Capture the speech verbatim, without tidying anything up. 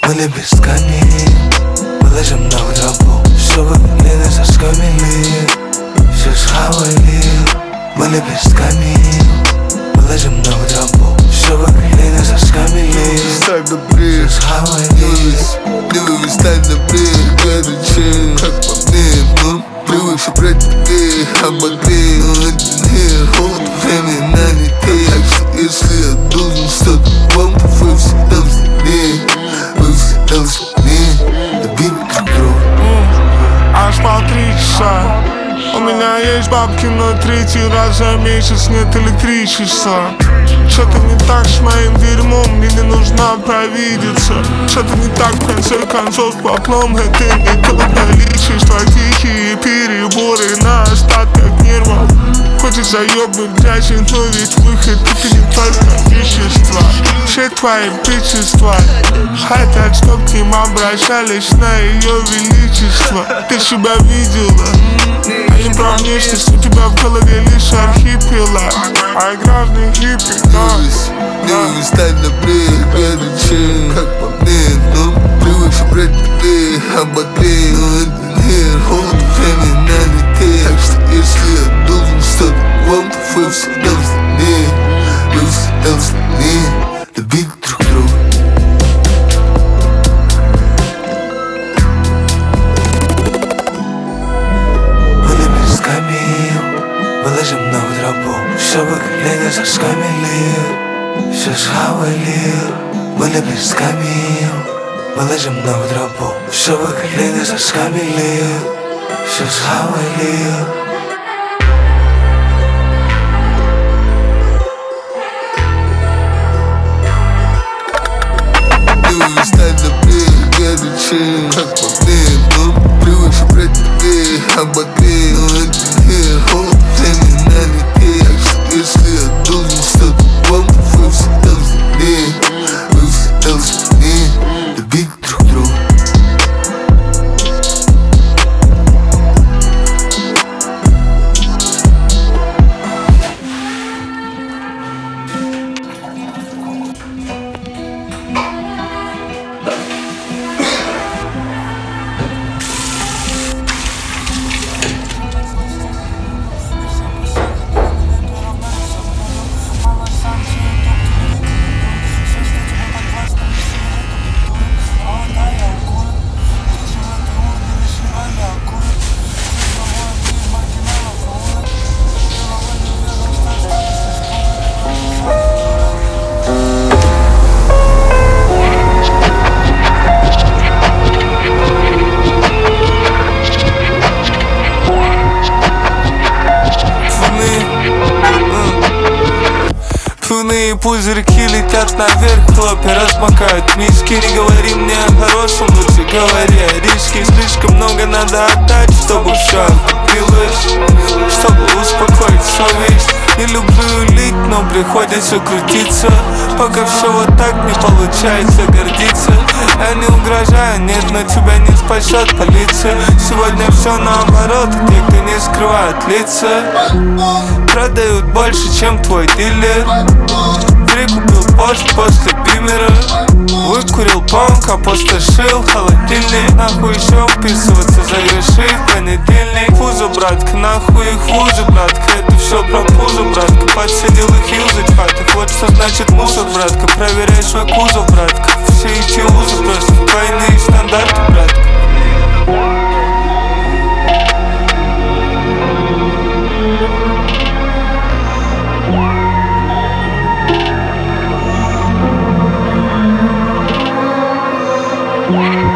были песками, положим много тропу, чтобы глины соскамили, все схавали. Были песками, положим много тропу, чтобы глины соскамили, все схавали. Привык стать на бред, горячее, как по мне, ну привыкший брать людей, обогрей, один холод, время на детей. Так что если я должен что-то вам, то вы всегда взгляни, вы всегда взгляни, любим друг друга. Аж по три часа. У меня есть бабки, но третий раз за месяц нет электричества. Что-то не так с моим дерьмом, мне не нужно провидеться. Что-то не так в конце концов с поплом, это не то количество. Тихие переборы на остаток нервов. Хочется ёбнуть грязь, но ведь выход это не только вещества. Все твои бичества хотят, чтоб к ним обращались на ее величество. Ты себя видела? А не про внешность, у тебя в голове лишь архипелаг. А граждан хиппи, да, Привык стать на бред, горячее, как по мне, ну привыкший брать людей, обогрей, один холод, время на детей. Так что если я должен что-то вам, то вы всегда взгляни, вы всегда взгляни, любить друг друга. Положим много тропу, чтобы глины соскамили, все схавали. Были песками, положим много тропу, чтобы глины соскамили, все схавали. Привык стать на бред, горячее, как по мне, ну привыкший брать людей, обогрей, один холод, время на детей. Так что если я должен что-то вам, то вы всегда взгляни, вы всегда взгляни, любить друг друга. Пивные пузырьки летят наверх, хлопья размокают миски. Не говори мне о хорошем, лучше говори о риске. Слишком много надо отдать, чтобы все окупилось, чтобы успокоить совесть. Не люблю юлить, но приходится крутиться, пока все вот так не получается гордиться. Я не угрожаю, нет, но тебя не спасет полиция. Сегодня все наоборот, те, кто не скрывает лица, продают больше, чем твой дилер. Прикупил пост после бимера, выкурил понг, опустошил холодильник. Нахуй еще вписываться, заверши в понедельник. Фузу, братка, нахуй их вузы, братка, это все про пузо, братка. Подсадил их юзать в хатах, вот что значит мусор, братка. Проверяй свой кузов, братка, все эти узы просто двойные стандарты, братка. Yeah.